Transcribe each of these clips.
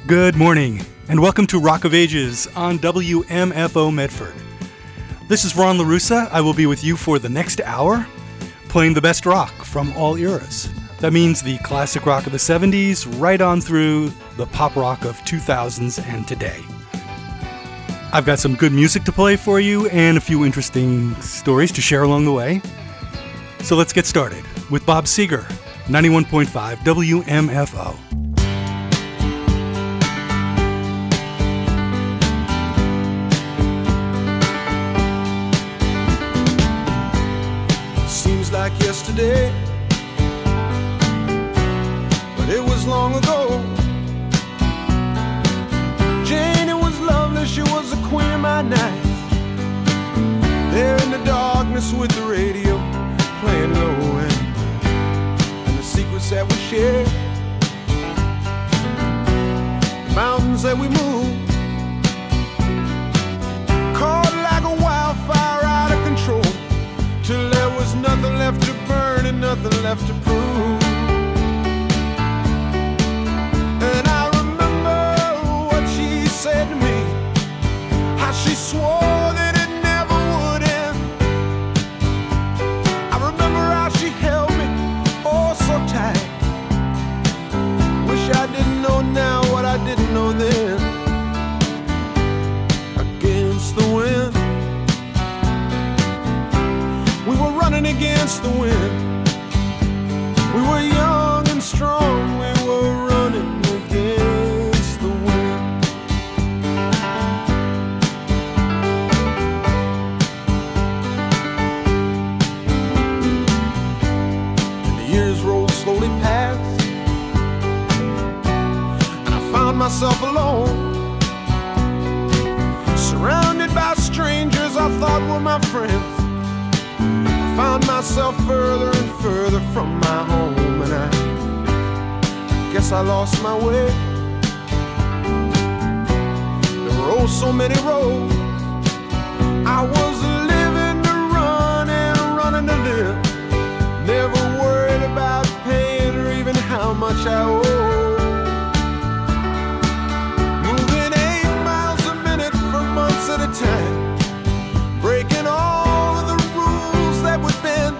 Good morning, and welcome to Rock of Ages on WMFO Medford. This is Ron LaRussa. I will be with you for the next hour, playing the best rock from all eras. That means the classic rock of the 70s, right on through the pop rock of 2000s and today. I've got some good music to play for you and a few interesting stories to share along the way. So let's get started with Bob Seger, 91.5 WMFO. Like yesterday, but it was long ago. Jane, it was lovely, she was the queen of my night. There in the darkness with the radio playing low and the secrets that we shared, the mountains that we moved, caught like a wildfire out of control, till there was nothing left to burn and nothing left to prove. And I remember what she said to me, how she swore that it never would end. I remember how she held me oh so tight. Wish I didn't know now what I didn't know then. Against the wind, running against the wind. We were young and strong, we were running against the wind. And the years rolled slowly past, and I found myself alone, surrounded by strangers I thought were my friends. Found myself further and further from my home, and I guess I lost my way. There were oh so many roads. I was living to run and running to live, never worried about paying or even how much I owed. Moving 8 miles a minute for months at a time, breaking all of the that would bend.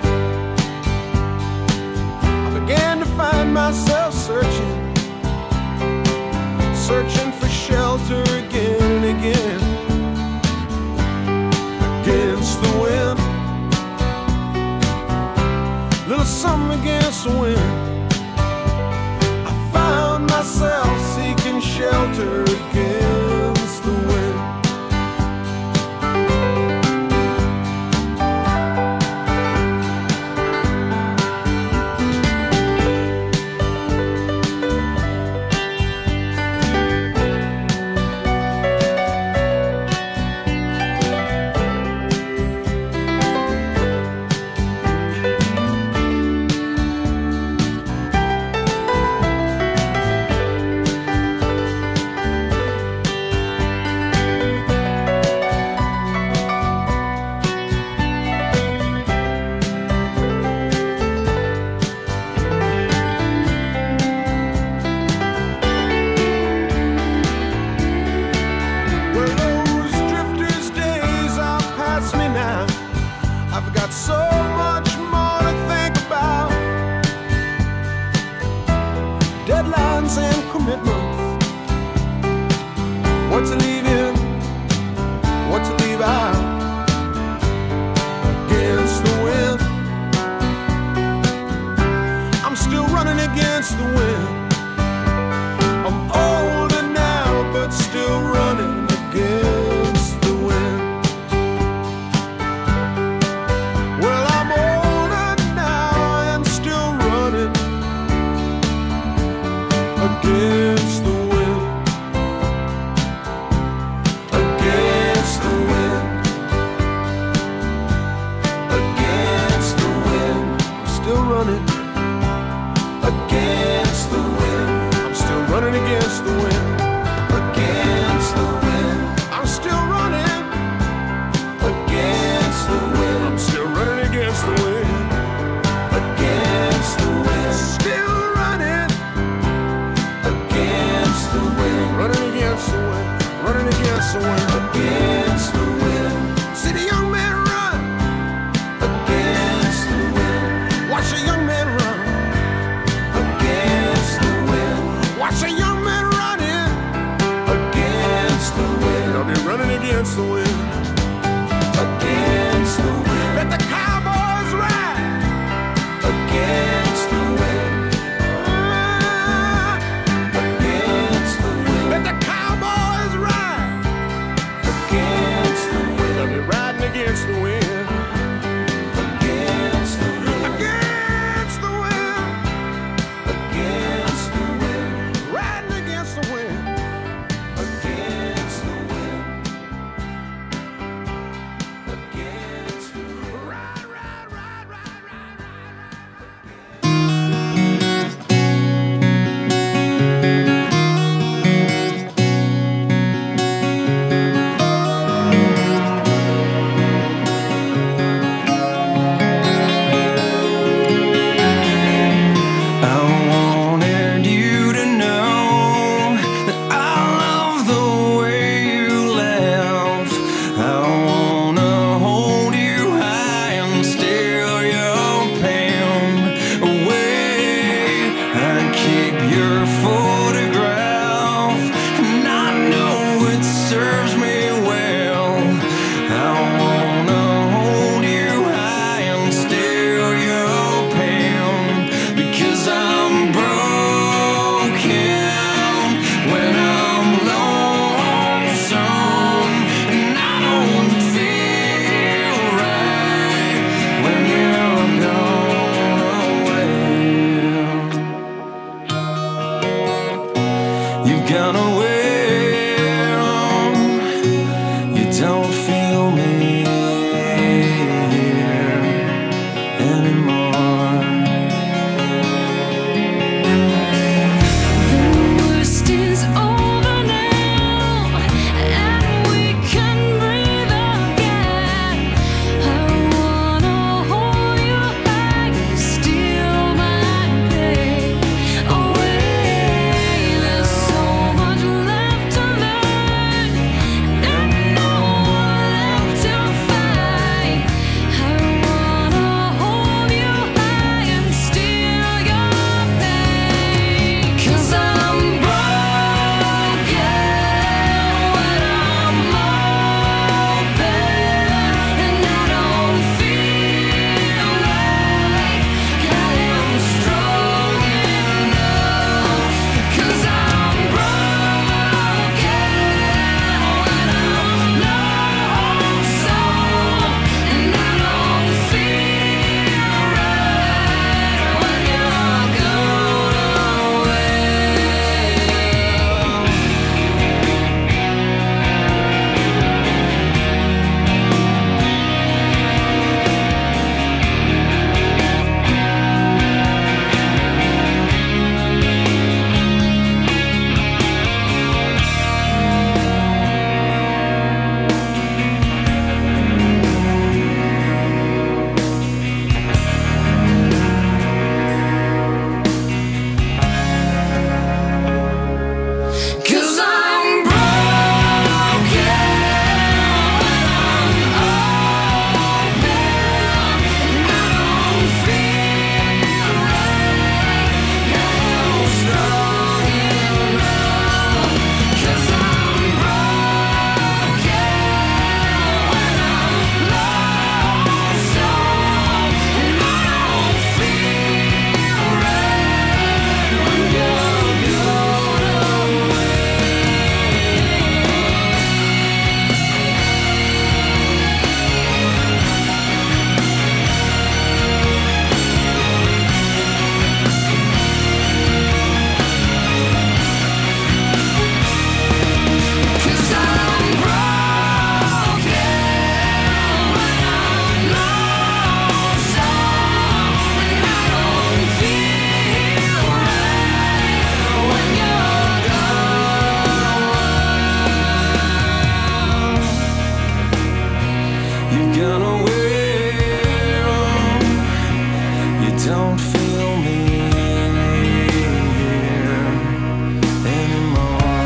I began to find myself searching for shelter again and again. Against the wind, little something against the wind. I found myself seeking shelter against the wind. You've gone away, you don't feel me here anymore. The worst is over now, and we can breathe again. I wanna hold you high, steal my pain away. There's so much left to learn, and no one left to fight. I wanna hold you high and steal your pain. 'Cause I'm broken when I'm open, and I don't feel like I am strong enough. 'Cause I'm broken when I'm lonesome, and I don't feel right when you're gone away. Cause I'm broken when I'm open, and I don't feel like I'm strong enough. 'Cause I'm broken when I'm lonesome, and I don't feel right when you're gone away. Cause I'm broken when I'm lonesome, and I don't feel right when you're gone. You've gone away, you don't feel me here anymore.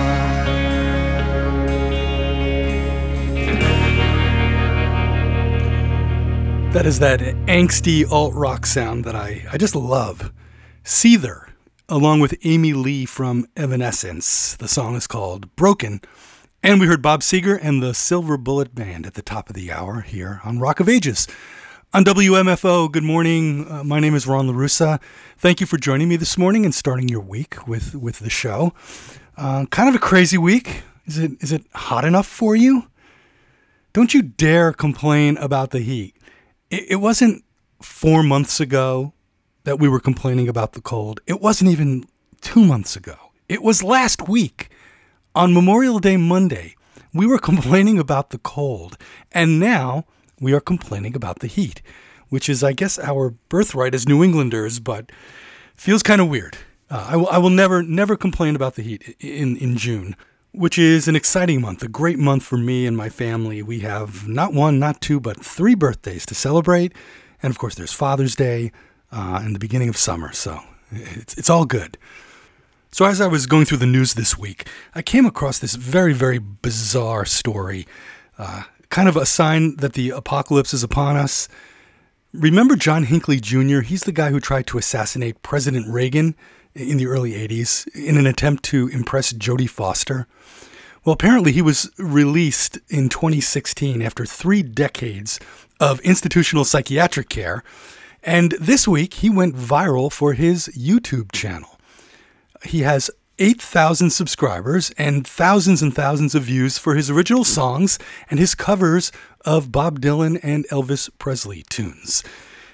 That is that angsty alt-rock sound that I just love. Seether, along with Amy Lee from Evanescence. The song is called Broken. And we heard Bob Seger and the Silver Bullet Band at the top of the hour here on Rock of Ages. On WMFO, good morning. My name is Ron LaRussa. Thank you for joining me this morning and starting your week with the show. Kind of a crazy week. Is it hot enough for you? Don't you dare complain about the heat. It wasn't 4 months ago that we were complaining about the cold. It wasn't even 2 months ago. It was last week. On Memorial Day Monday, we were complaining about the cold. And now we are complaining about the heat, which is, I guess, our birthright as New Englanders, but feels kind of weird. I will never complain about the heat in June, which is an exciting month, a great month for me and my family. We have not one, not two, but 3 birthdays to celebrate. And of course, there's Father's Day and the beginning of summer. So it's all good. So as I was going through the news this week, I came across this very, very bizarre story, kind of a sign that the apocalypse is upon us. Remember John Hinckley Jr.? He's the guy who tried to assassinate President Reagan in the early 80s in an attempt to impress Jodie Foster. Well, apparently he was released in 2016 after 3 decades of institutional psychiatric care. And this week he went viral for his YouTube channel. He has 8,000 subscribers and thousands of views for his original songs and his covers of Bob Dylan and Elvis Presley tunes.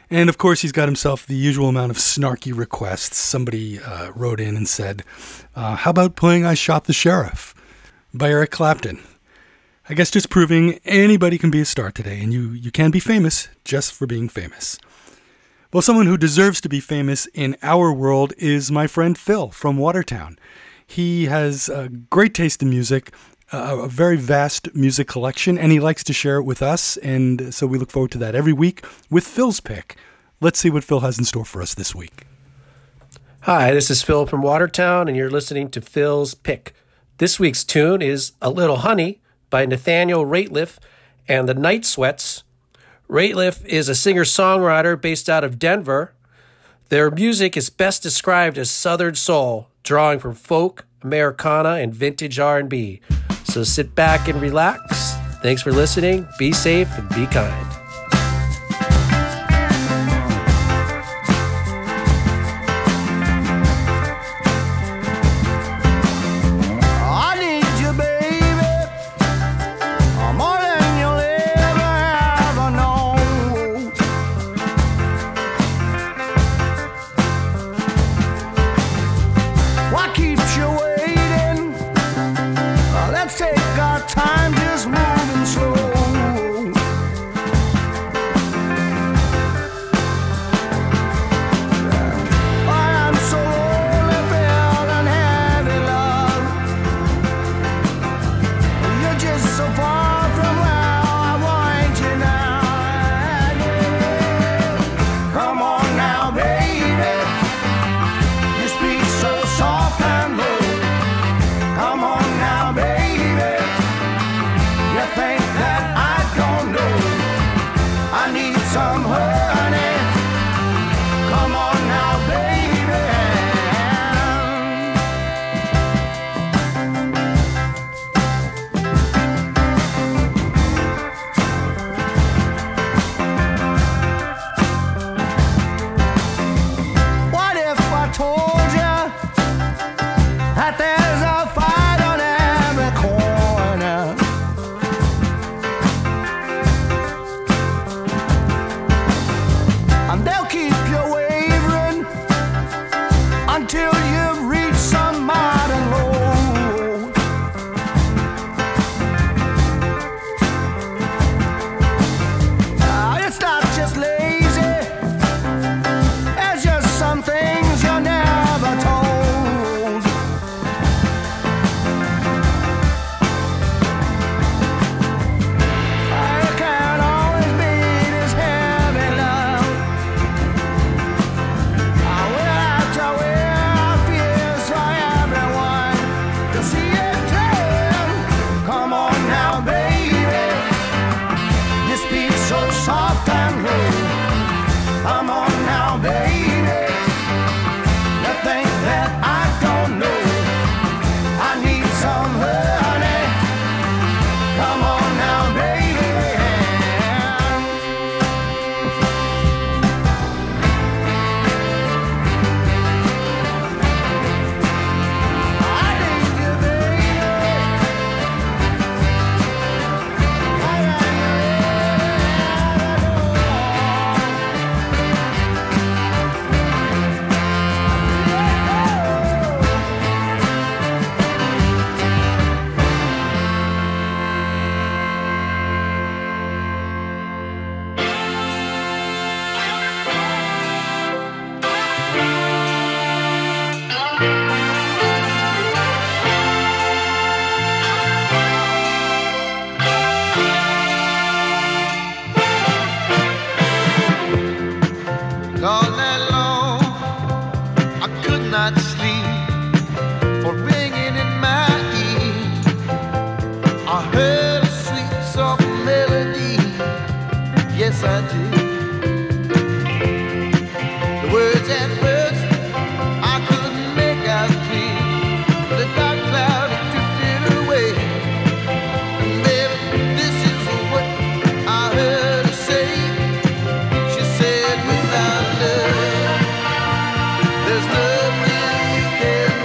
And of course, he's got himself the usual amount of snarky requests. Somebody wrote in and said, how about playing I Shot the Sheriff by Eric Clapton? I guess just proving anybody can be a star today, and you can be famous just for being famous. Well, someone who deserves to be famous in our world is my friend Phil from Watertown. He has a great taste in music, a very vast music collection, and he likes to share it with us, and so we look forward to that every week with Phil's Pick. Let's see what Phil has in store for us this week. Hi, this is Phil from Watertown, and you're listening to Phil's Pick. This week's tune is A Little Honey by Nathaniel Rateliff and the Night Sweats. Rateliff is a singer-songwriter based out of Denver. Their music is best described as Southern soul, drawing from folk, Americana, and vintage R&B. So sit back and relax. Thanks for listening. Be safe and be kind. I need you, baby, more than you'll ever know. What keeps you waiting? Let's take our time, just moving slow. I am so lonely, feeling heavy, love. You're just so far from where I want you now. Come on now, baby. You speak so soft and low. Come on now, baby. You think that I don't know? I need some honey. Come on now, baby. What if I told you that there's a fight on every corner? And they'll keep you wavering until you've reached some modern low. It's not just lazy, it's just some things you're never told. I can't always be this heavy, love. I will have to wear our fears for everyone to see it through. Come on now, baby. You speak so soft and low. Come on now, baby. You think that I don't know? I need some honey. Come on now, baby. I need you, All night long, I could not sleep for ringing in my ear. I heard a sweet, soft melody. Yes, I did. The words at first I couldn't make out clear, but a dark cloud had drifted away. And baby, this is what I heard her say. She said, without love, there's nothing you can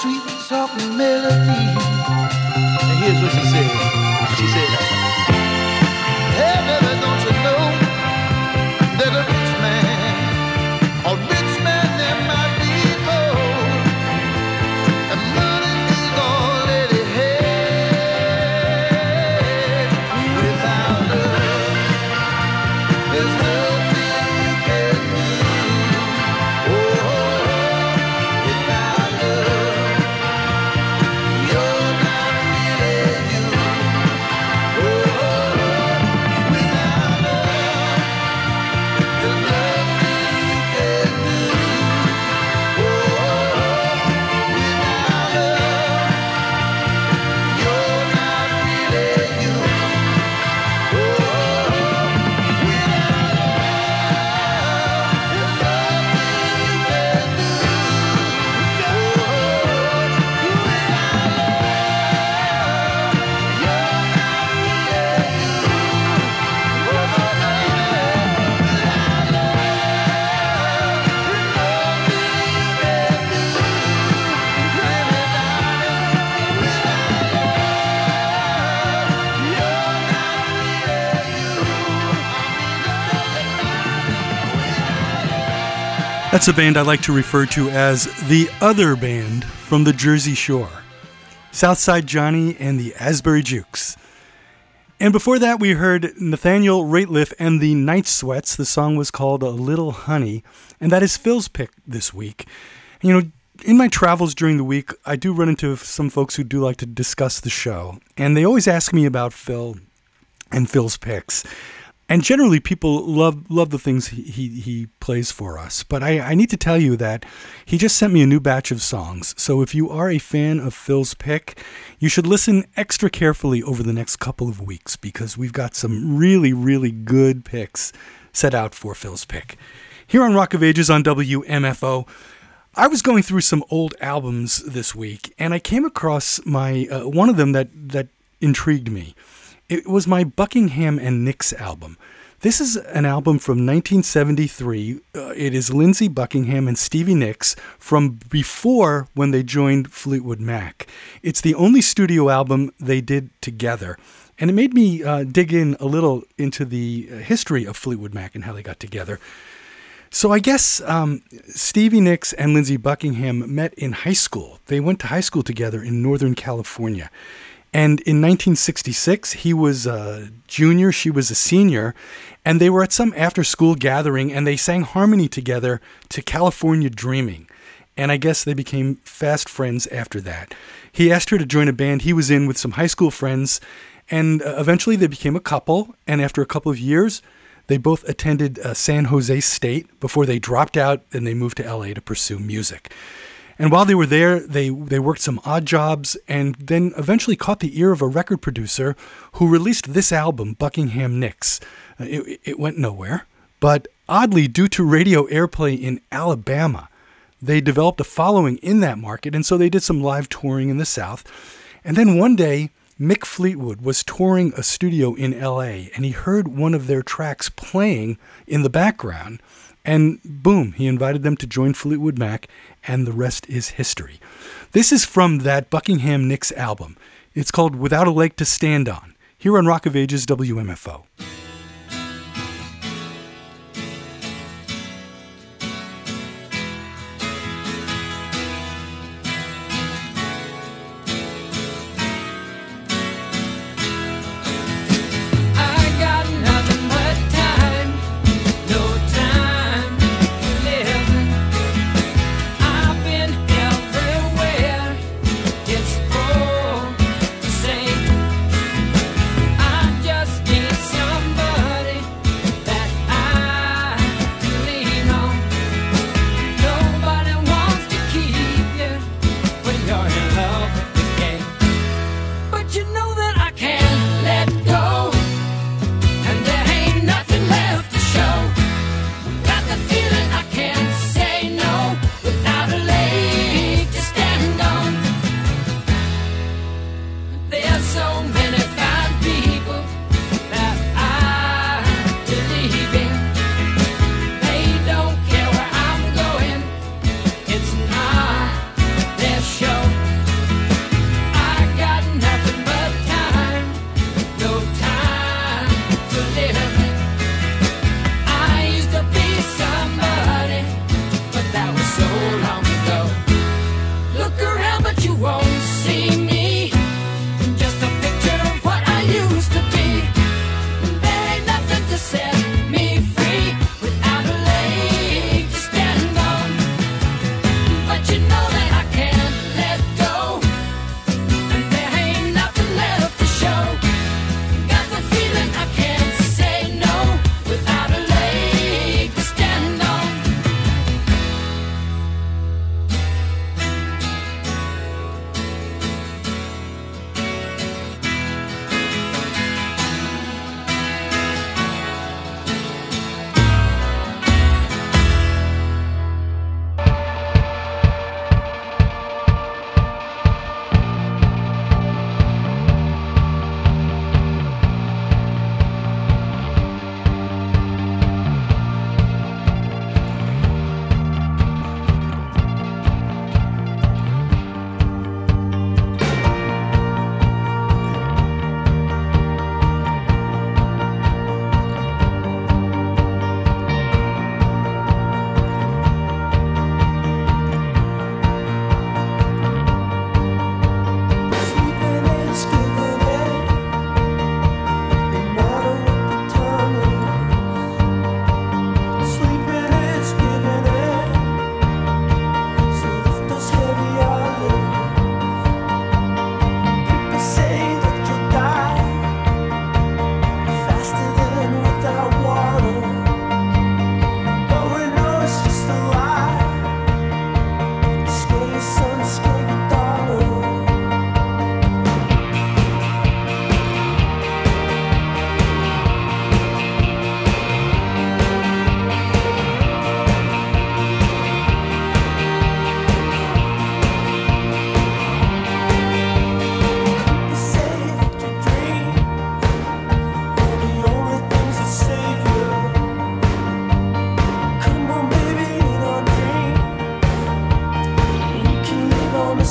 sweet, soft melody. And here's what she said. She said, hey, baby, don't you know that a rich man, there might be gold, and money is all that he had. Without love, there's nothing you can do. Oh, without love, you're not really you. Oh, without love, there's nothing you can do. Oh, without love, you're not really you. Oh, That's a band I like to refer to as the other band from the Jersey Shore. Southside Johnny and the Asbury Jukes. And before that we heard Nathaniel Rateliff and the Night Sweats. The song was called A Little Honey, and that is Phil's pick this week. You know, in my travels during the week, I do run into some folks who do like to discuss the show, and they always ask me about Phil and Phil's picks. And generally, people love the things he plays for us. But I need to tell you that he just sent me a new batch of songs. So if you are a fan of Phil's pick, you should listen extra carefully over the next couple of weeks, because we've got some really, really good picks set out for Phil's pick. Here on Rock of Ages on WMFO, I was going through some old albums this week, and I came across my one of them that intrigued me. It was my Buckingham and Nicks album. This is an album from 1973. It is Lindsey Buckingham and Stevie Nicks from before when they joined Fleetwood Mac. It's the only studio album they did together. And it made me dig in a little into the history of Fleetwood Mac and how they got together. So I guess Stevie Nicks and Lindsey Buckingham met in high school. They went to high school together in Northern California. And in 1966, he was a junior, she was a senior, and they were at some after-school gathering, and they sang harmony together to California Dreaming. And I guess they became fast friends after that. He asked her to join a band he was in with some high school friends, and eventually they became a couple, and after a couple of years, they both attended San Jose State before they dropped out and they moved to LA to pursue music. And while they were there, they worked some odd jobs and then eventually caught the ear of a record producer who released this album, Buckingham Nicks. It went nowhere, but oddly, due to radio airplay in Alabama, they developed a following in that market, and so they did some live touring in the South. And then one day, Mick Fleetwood was touring a studio in LA, and he heard one of their tracks playing in the background, and boom, he invited them to join Fleetwood Mac, and the rest is history. This is from that Buckingham Nicks album. It's called Without a Leg to Stand On, here on Rock of Ages WMFO. Somebody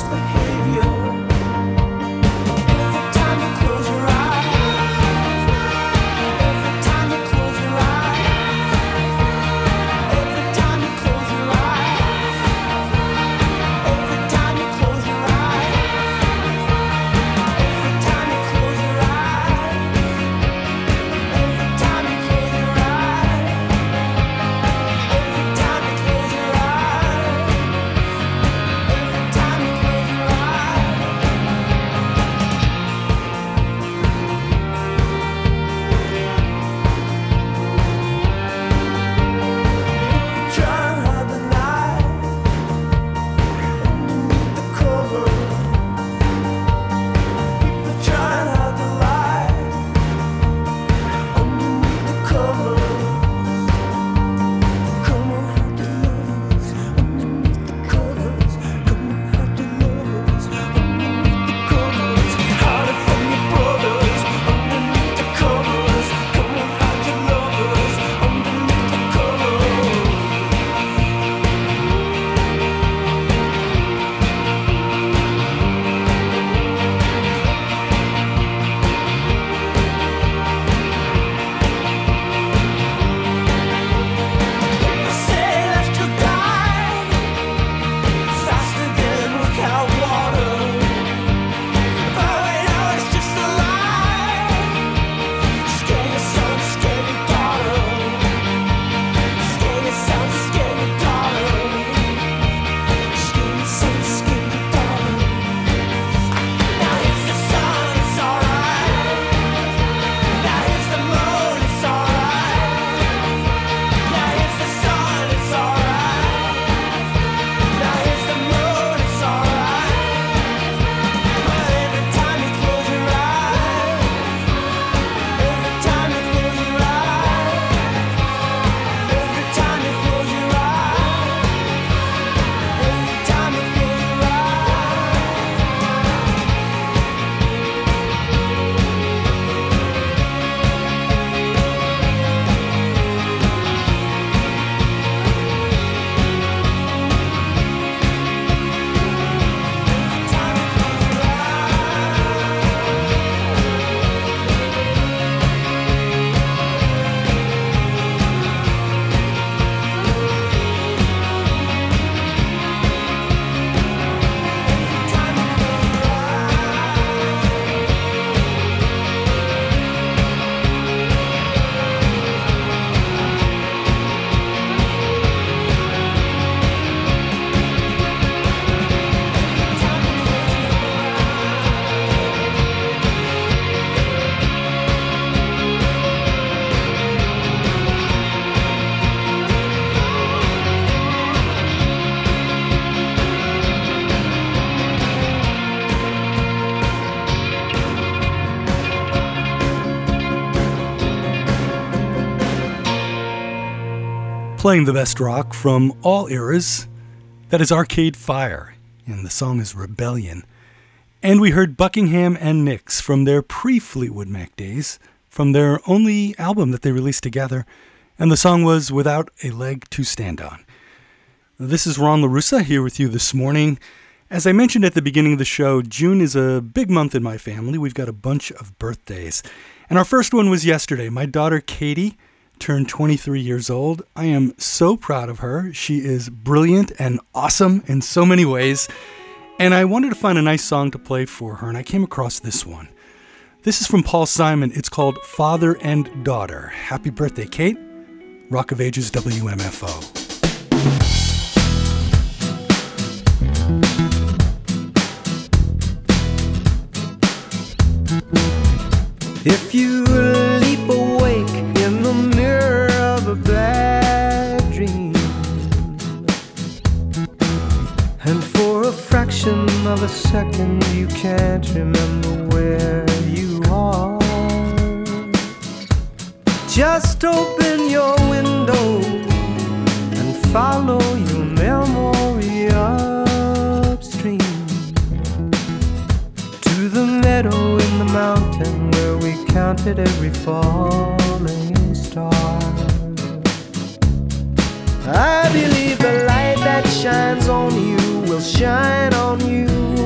misbehavior. Every time you close your eyes, every time you close your eyes, every time you close your eyes, every time you close your eyes, every time you close your eyes, every time you close your eyes, every time you close your eyes, every time you close your eyes. Try and hide the light underneath the cover. People try and hide the light underneath the cover. Come on, hide the lovers underneath the covers. Come on, hide the lovers underneath the covers. Hide it from your brothers underneath the covers. Come on, hide your lovers underneath the covers. People say let's just die faster than without water. But we know it's just a lie. Scare your son, scare your daughter. Scare your son, scare your daughter. Scare your son, scare your daughter. Now here's the sun, it's alright. Now here's the moon, it's alright. Now here's the sun, it's alright. Now here's the moon, it's alright. But every time you close your eyes, every time you close your eyes, every time you close your eyes, every time you close your Playing the best rock from all eras, that is Arcade Fire, and the song is Rebellion. And we heard Buckingham and Nix from their pre-Fleetwood Mac days, from their only album that they released together, and the song was Without a Leg to Stand On. This is Ron LaRussa here with you this morning. As I mentioned at the beginning of the show, June is a big month in my family. We've got a bunch of birthdays. And our first one was yesterday. My daughter Katie turned 23 years old. I am so proud of her. She is brilliant and awesome in so many ways. And I wanted to find a nice song to play for her, and I came across this one. This is from Paul Simon. It's called Father and Daughter. Happy birthday, Kate. Rock of Ages WMFO. If you leap awake in the mirror of a bad dream, and for a fraction of a second you can't remember where you are, just open your window and follow your memory upstream to the meadow in the mountain where we counted every falling star. I believe the light that shines on you will shine on you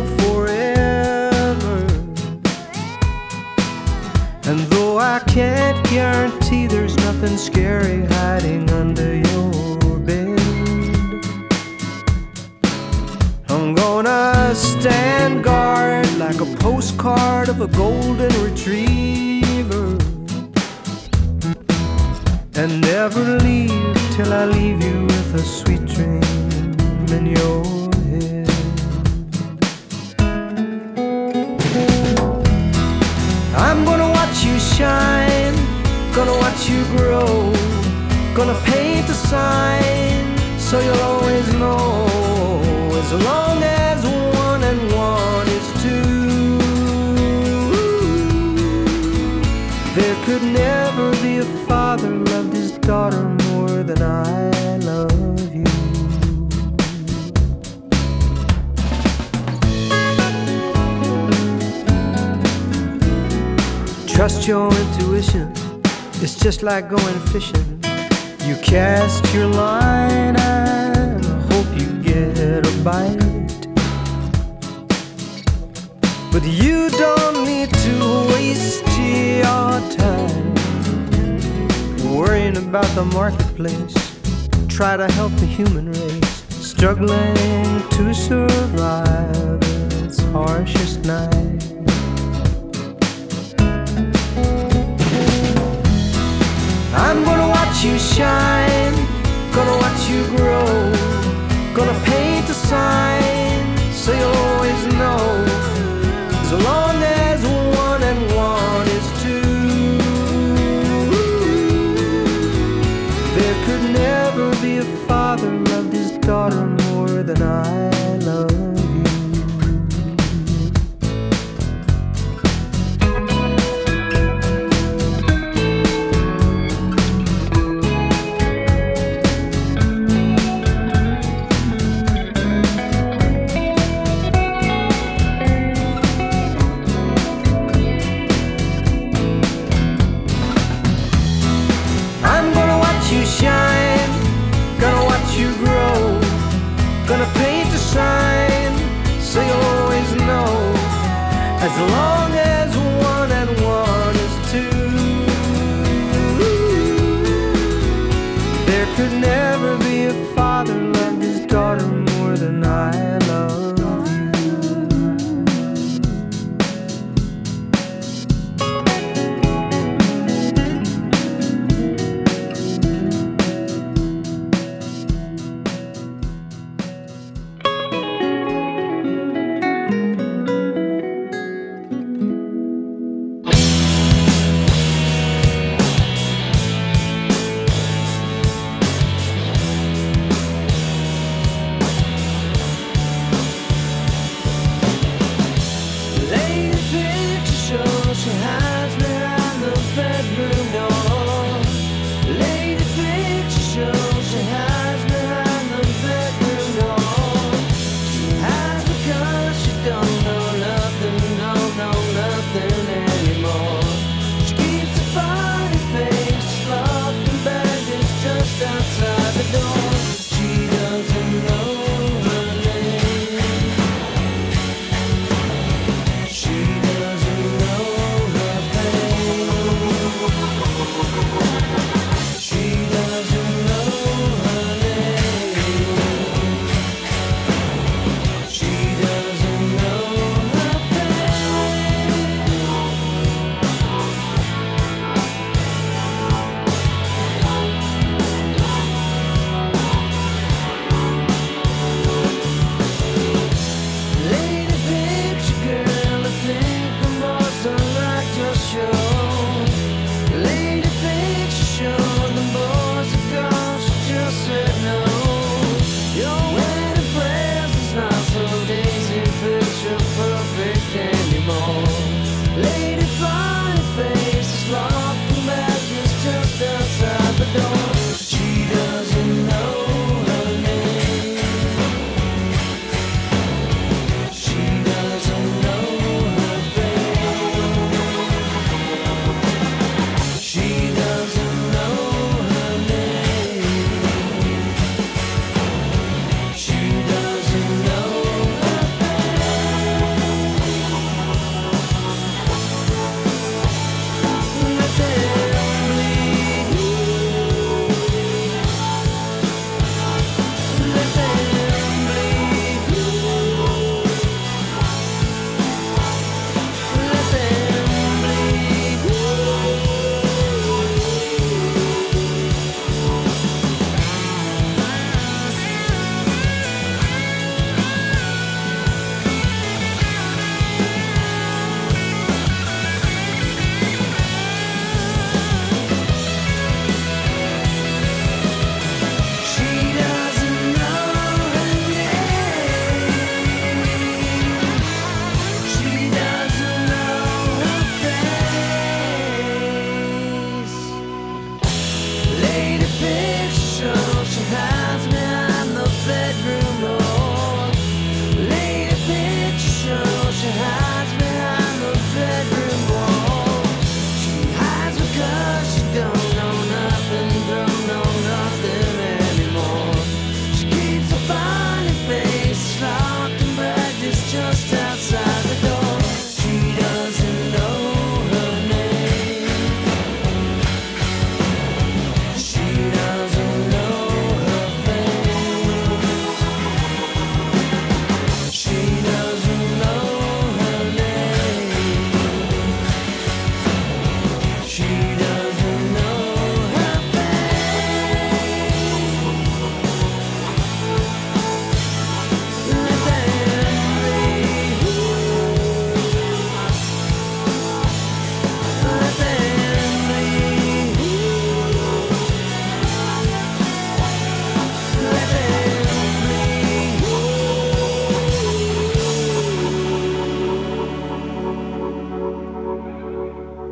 something scary hiding under your bed. I'm gonna stand guard like a postcard of a golden retriever, and never leave till I leave you with a sweet dream in your head. I'm gonna watch you shine, gonna watch you grow, gonna paint a sign so you'll always know, as long as 1 and 1 is 2. There could never be a father loved his daughter more than I love you. Trust your intuition, it's just like going fishing. You cast your line and hope you get a bite, but you don't need to waste your time worrying about the marketplace. Try to help the human race struggling to survive its harshest night. I'm gonna watch you shine, gonna watch you grow, gonna paint a sign so you'll always know, as long as 1 and 1 is 2. There could never be a father loved his daughter more than I love you.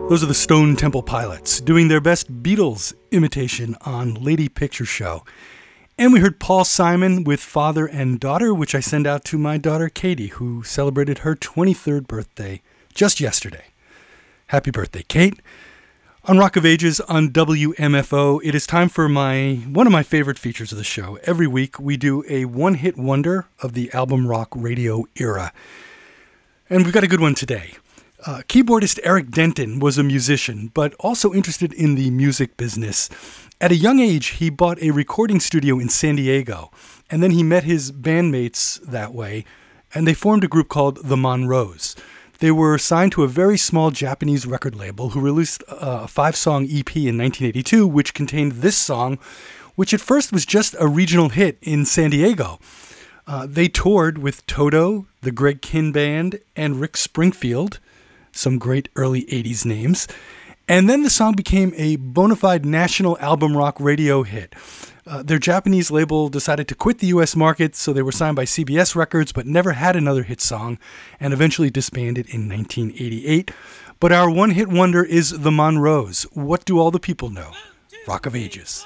Those are the Stone Temple Pilots doing their best Beatles imitation on Lady Picture Show. And we heard Paul Simon with Father and Daughter, which I send out to my daughter Katie, who celebrated her 23rd birthday just yesterday. Happy birthday, Kate. On Rock of Ages on WMFO, it is time for one of my favorite features of the show. Every week we do a one-hit wonder of the album rock radio era. And we've got a good one today. Keyboardist Eric Denton was a musician, but also interested in the music business. At a young age, he bought a recording studio in San Diego, and then he met his bandmates that way, and they formed a group called the Monroes. They were signed to a very small Japanese record label who released a 5-song EP in 1982, which contained this song, which at first was just a regional hit in San Diego. They toured with Toto, the Greg Kihn Band, and Rick Springfield, some great early 80s names. And then the song became a bona fide national album rock radio hit. Their Japanese label decided to quit the U.S. market, so they were signed by CBS Records, but never had another hit song, and eventually disbanded in 1988. But our one-hit wonder is the Monroes. What do all the people know? Rock of Ages.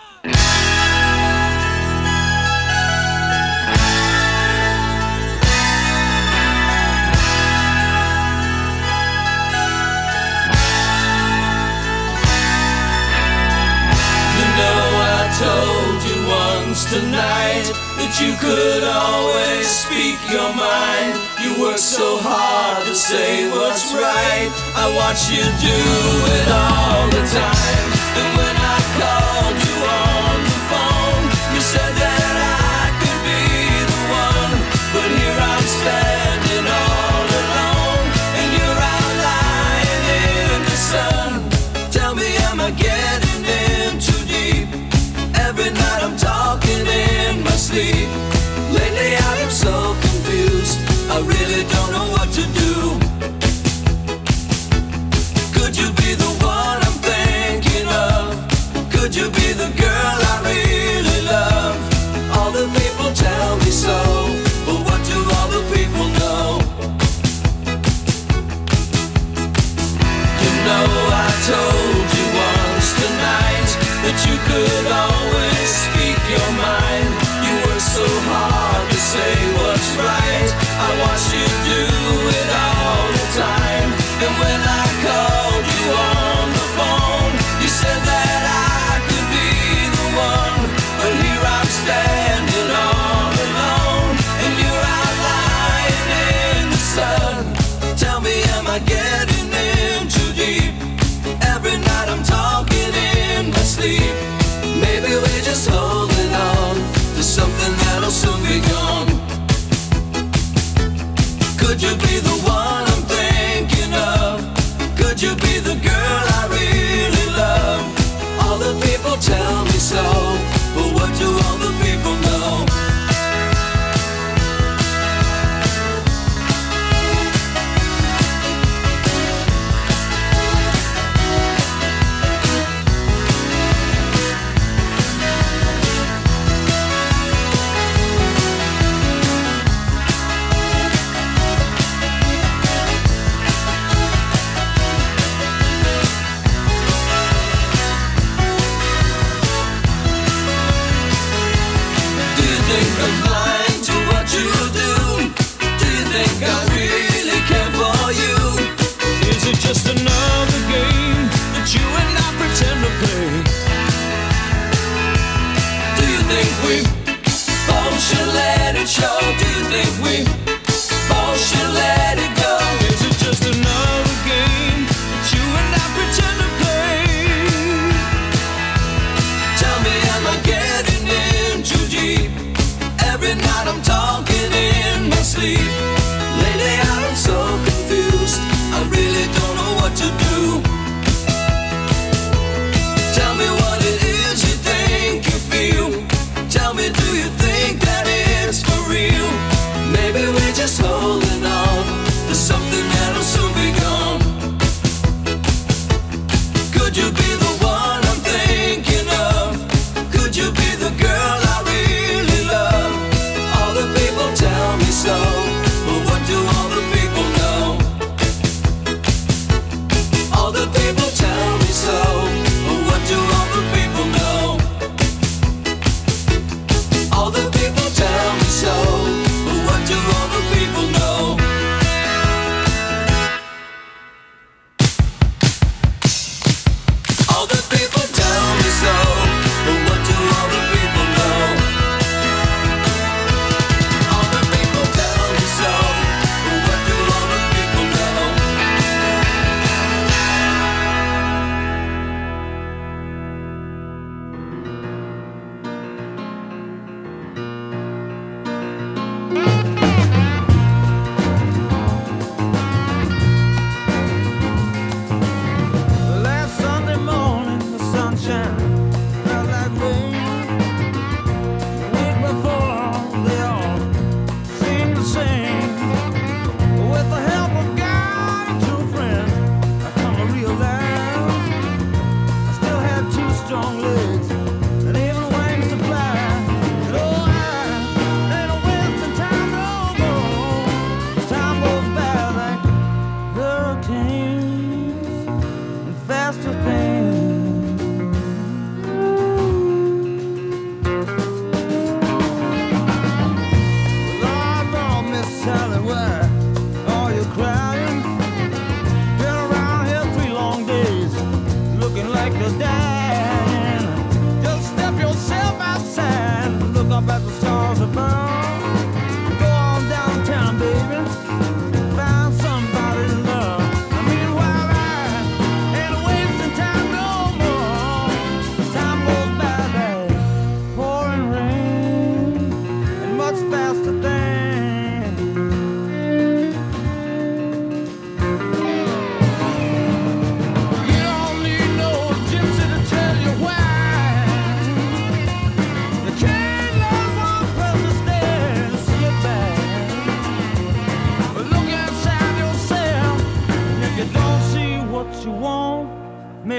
Told you once tonight that you could always speak your mind. You work so hard to say what's right. I watch you do it all the time. And when I called you on the phone, you said that I could be the one. But here I'm standing all alone, and you're out lying in the sun. Tell me, am I getting in too deep? Every night I'm talking in my sleep. Lately I am so confused, I really don't know what to do. Could you be the one I'm thinking of? Could you be the girl I really love? All the people tell me so, but what do all the people know? You know I told you once tonight that you could always speak your mind. You work so hard to say what's right. I watch you do it all the time. And when I called you on the phone, you said that I could be the one. But here I'm standing all alone, and you're out lying in the sun. Tell me, am I getting in too deep? Every night I'm talking in my sleep. Maybe we're just holding on to something that'll soon be gone. Could you be the one I'm thinking of? Could you be the girl I really love? All the people tell me so, but what do all the people know?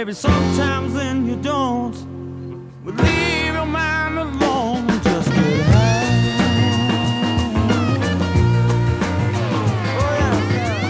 Maybe sometimes then you don't. But leave your mind alone and just get high. Oh yeah,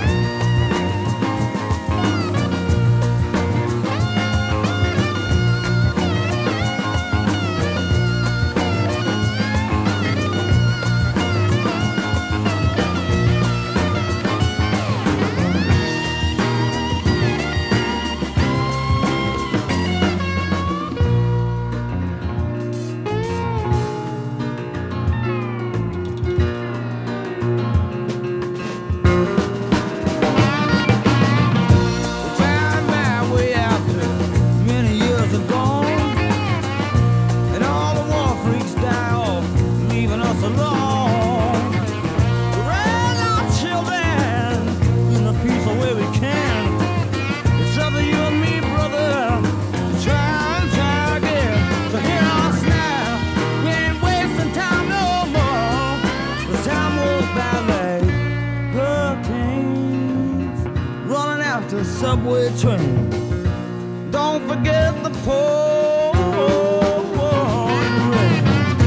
subway train. Don't forget the poor rain.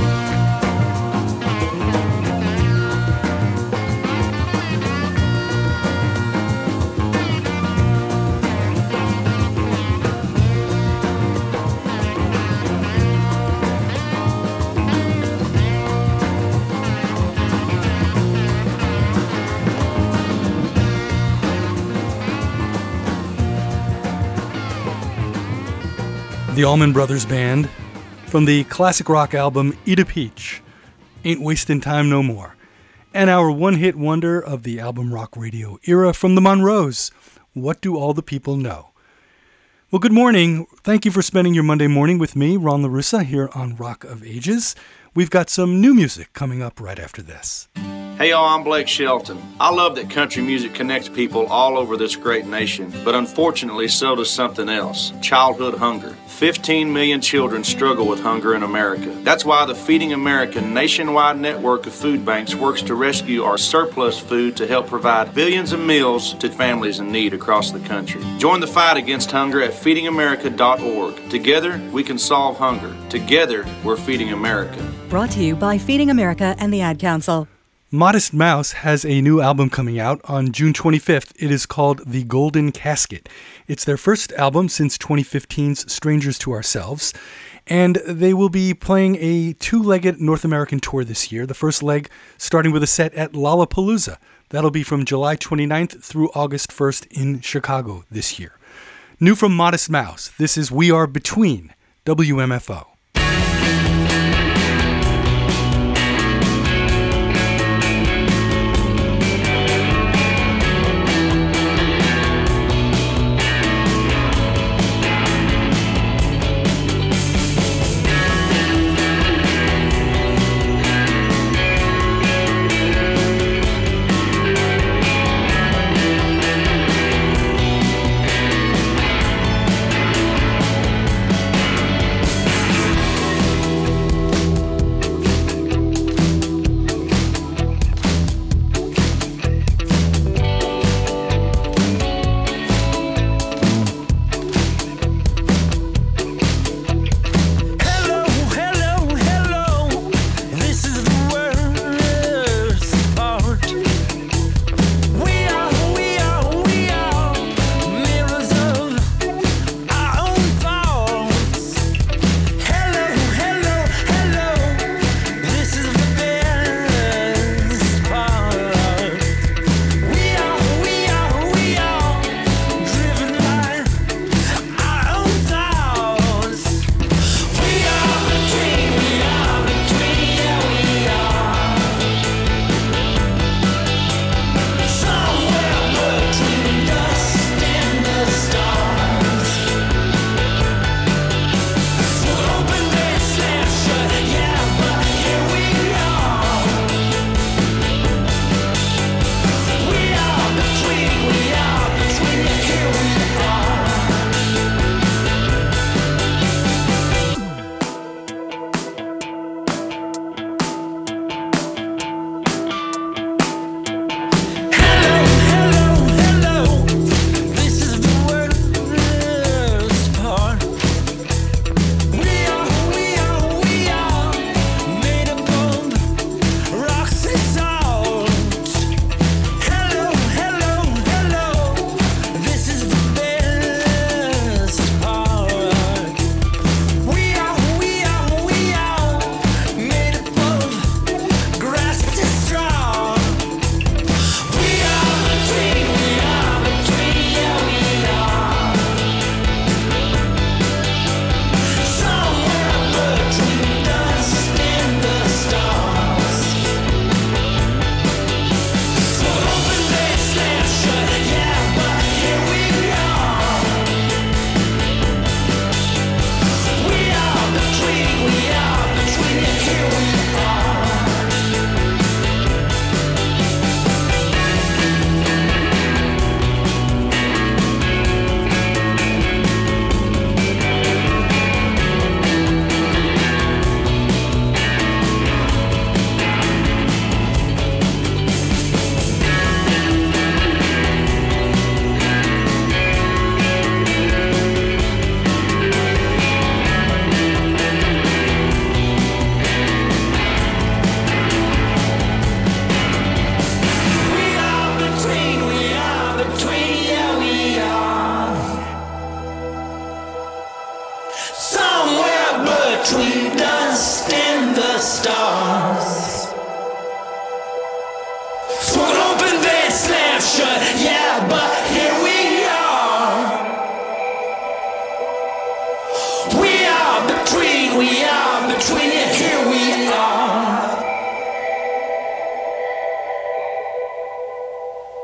The Allman Brothers Band from the classic rock album Eat a Peach, Ain't Wastin' Time No More, and our one-hit wonder of the album rock radio era from the Monroes, What Do All the People Know? Well, good morning. Thank you for spending your Monday morning with me, Ron LaRussa, here on Rock of Ages. We've got some new music coming up right after this. Hey y'all, I'm Blake Shelton. I love that country music connects people all over this great nation, but unfortunately so does something else, childhood hunger. 15 million children struggle with hunger in America. That's why the Feeding America nationwide network of food banks works to rescue our surplus food to help provide billions of meals to families in need across the country. Join the fight against hunger at feedingamerica.org. Together, we can solve hunger. Together, we're feeding America. Brought to you by Feeding America and the Ad Council. Modest Mouse has a new album coming out on June 25th. It is called The Golden Casket. It's their first album since 2015's Strangers to Ourselves, and they will be playing a two-legged North American tour this year, the first leg starting with a set at Lollapalooza. That'll be from July 29th through August 1st in Chicago this year. New from Modest Mouse, this is We Are Between, WMFO.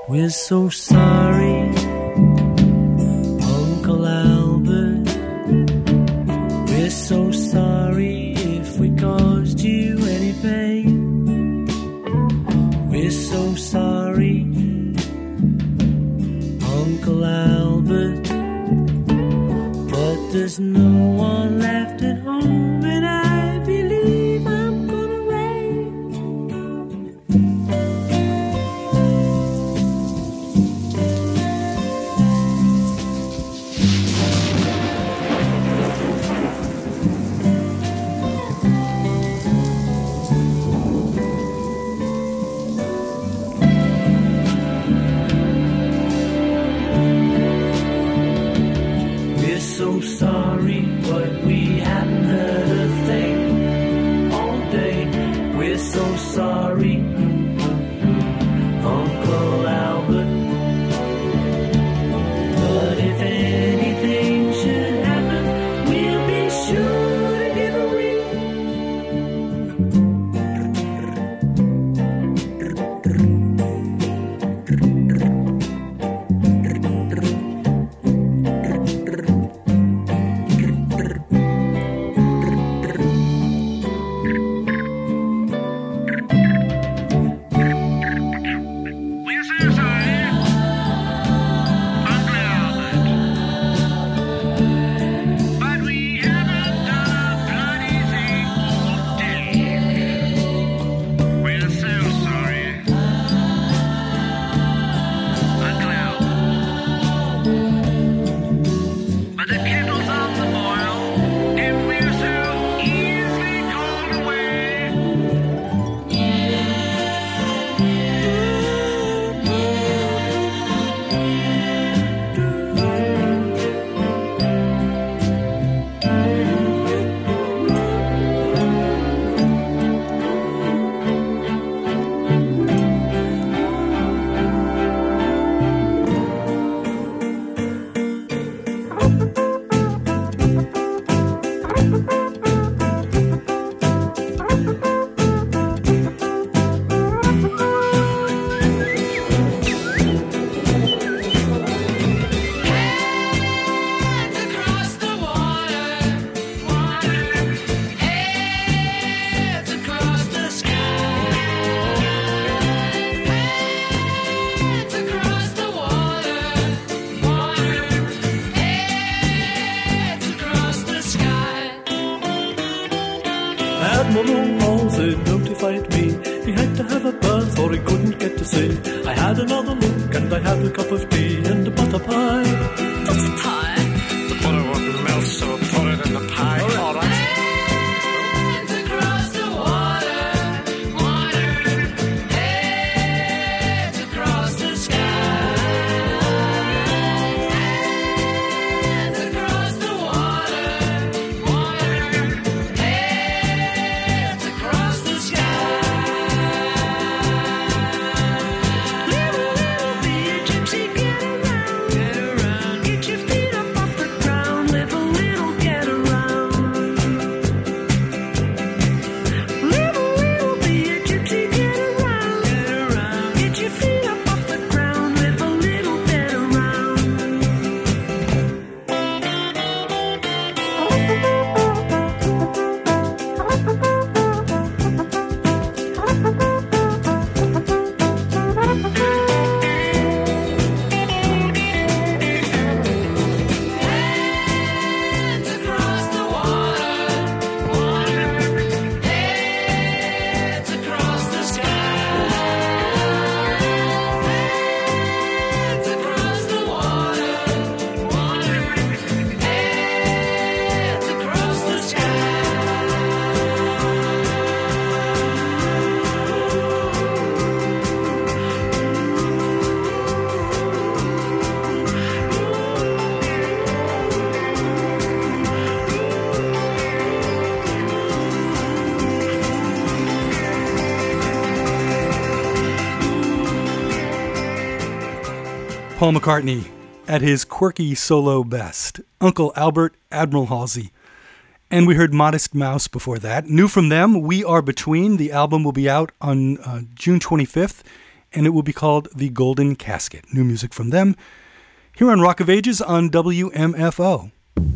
We're so sorry, Uncle Albert. We're so sorry if we caused you any pain. We're so sorry, Uncle Albert. But there's no one left at home, and I believe I'm gonna rain. We're so sorry, but we haven't heard a thing all day. We're so sorry, Uncle Albert. But if anything should happen, we'll be sure to give a ring. We're so sorry, Uncle Albert. But we haven't done a bloody thing all day. We're so sorry, Uncle Albert. But the kettle's on the boil, and we're so easily called away. Hands across the water, heads across the sky. Hands across the water, heads across the sky. Admiral Halsey notified me he had to have a bath or he couldn't get to sea. I had another look and I had a cup of tea and a butter pie. What's a pie? The butter wouldn't melt, so put it in the pie. All right. Hands across the water, heads across the sky. Hands across the water, heads across the sky. Little, little bee, a gypsy, get around, get your feet up off the ground, live a little, get around. Little, little bee, a gypsy, get around, get your feet up off the ground, live a little, get around. Hands across the water, heads across the sky. Hands across the water, heads across the sky. Paul McCartney at his quirky solo best. Uncle Albert, Admiral Halsey. And we heard Modest Mouse before that. New from them, We Are Between. The album will be out on June 25th. and it will be called The Golden Casket. New music from them here on Rock of Ages on WMFO.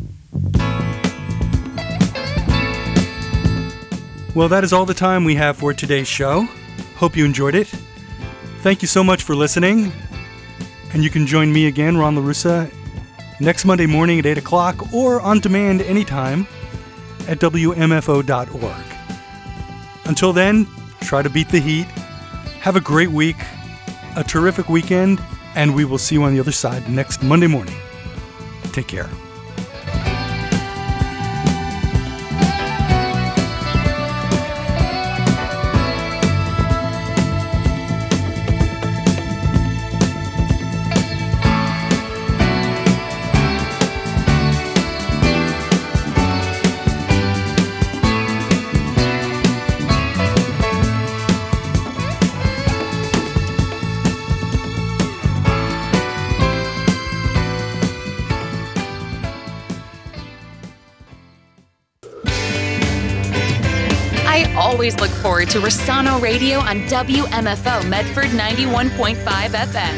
Well, that is all the time we have for today's show. Hope you enjoyed it. Thank you so much for listening. And you can join me again, Ron LaRussa, next Monday morning at 8 o'clock or on demand anytime at WMFO.org. Until then, try to beat the heat. Have a great week, a terrific weekend, and we will see you on the other side next Monday morning. Take care. Always look forward to Rossano Radio on WMFO Medford 91.5 FM.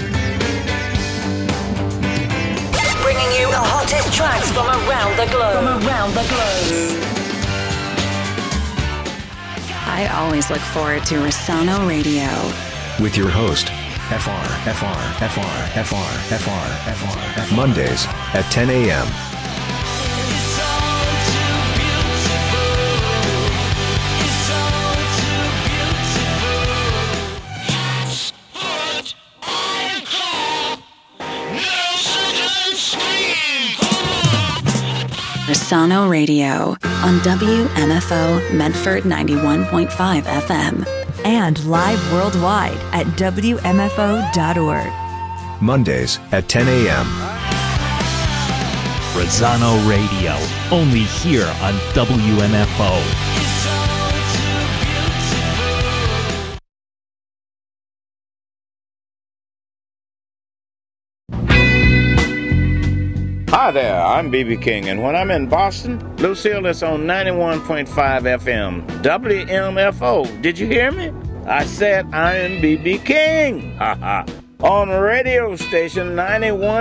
Bringing you the hottest tracks from around the globe. I always look forward to Rossano Radio. With your host, FR. Mondays at 10 a.m. Rossano Radio on WMFO Medford 91.5 FM. And live worldwide at WMFO.org. Mondays at 10 a.m. Rossano Radio, only here on WMFO. Hi there, I'm B.B. King, and when I'm in Boston, Lucille is on 91.5 FM, WMFO. Did you hear me? I said I am B.B. King. Ha ha. On radio station 91.